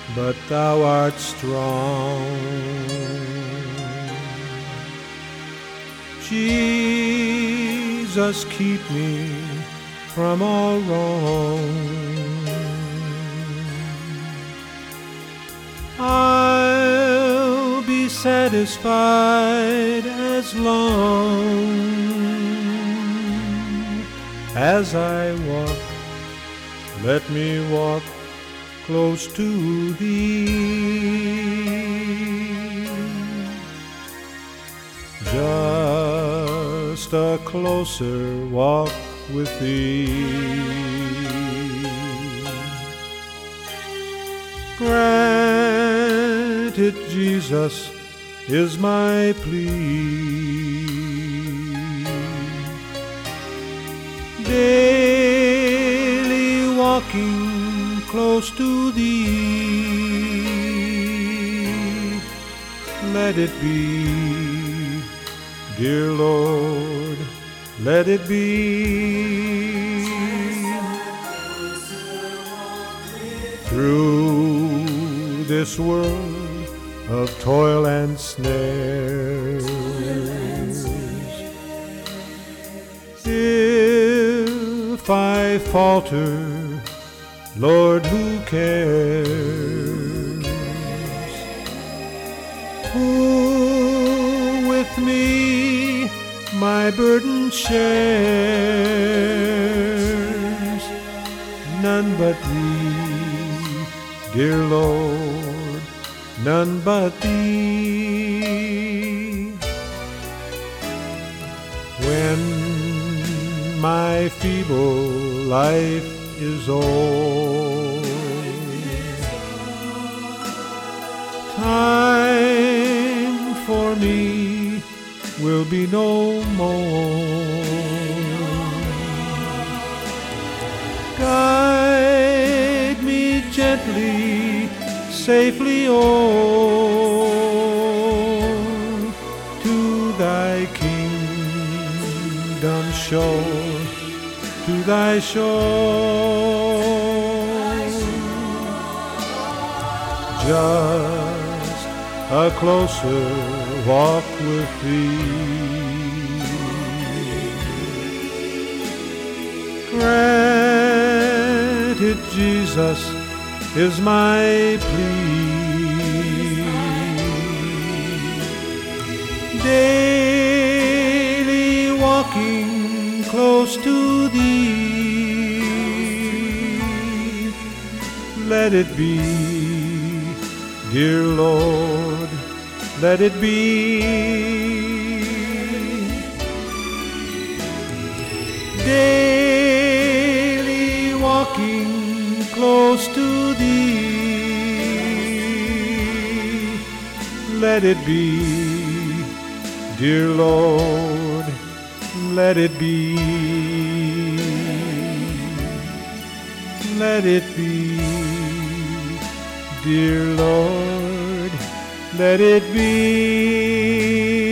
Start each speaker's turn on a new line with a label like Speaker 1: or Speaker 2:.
Speaker 1: but thou art strong. Jesus, keep me from all wrong. I'll be satisfied as long as I walk. Let me walk close to thee. Just a closer walk with thee. Grant it, Jesus, is my plea. Daily walking close to thee. Let it be, dear Lord, let it be. Through this world of toil and snares, if I falter, Lord, who cares? Who with me my burden shares? None but thee, dear Lord, none but thee. When my feeble life is old, time for me will be no more. Guide me gently, safely, oh, to thy kingdom shore, to thy shore. Just a closer walk with thee. Grant it, Jesus, is my plea. Daily walking close to thee. Let it be, dear Lord, let it be. Daily walking close to thee. Let it be, dear Lord, let it be. Let it be, dear Lord, let it be.